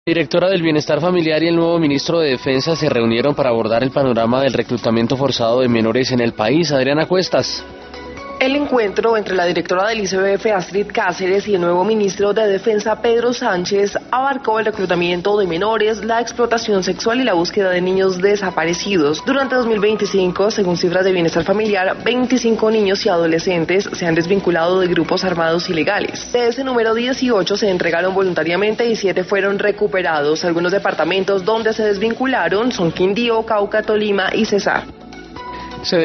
La directora del Bienestar Familiar y el nuevo ministro de Defensa se reunieron para abordar el panorama del reclutamiento forzado de menores en el país. Adriana Cuestas. El encuentro entre la directora del ICBF, Astrid Cáceres, y el nuevo ministro de Defensa, Pedro Sánchez, abarcó el reclutamiento de menores, la explotación sexual y la búsqueda de niños desaparecidos. Durante 2025, según cifras de Bienestar Familiar, 25 niños y adolescentes se han desvinculado de grupos armados ilegales. De ese número, 18 se entregaron voluntariamente y 7 fueron recuperados. Algunos departamentos donde se desvincularon son Quindío, Cauca, Tolima y Cesar.